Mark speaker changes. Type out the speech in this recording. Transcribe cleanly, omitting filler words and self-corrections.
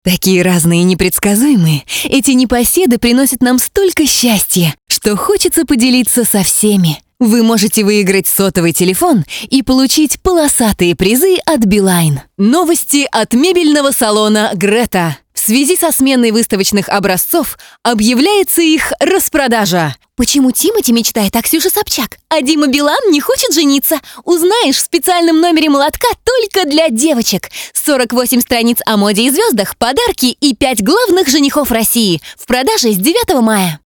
Speaker 1: Такие разные и непредсказуемые, эти непоседы приносят нам столько счастья, что хочется поделиться со всеми. Вы можете выиграть сотовый телефон и получить полосатые призы от Билайн. Новости от мебельного салона «Грета». В связи со сменой выставочных образцов объявляется их распродажа.
Speaker 2: Почему Тимати мечтает о Ксюше Собчак, а Дима Билан не хочет жениться? Узнаешь в специальном номере молотка только для девочек. 48 страниц о моде и звездах, подарки и 5 главных женихов России. В продаже с 9 мая.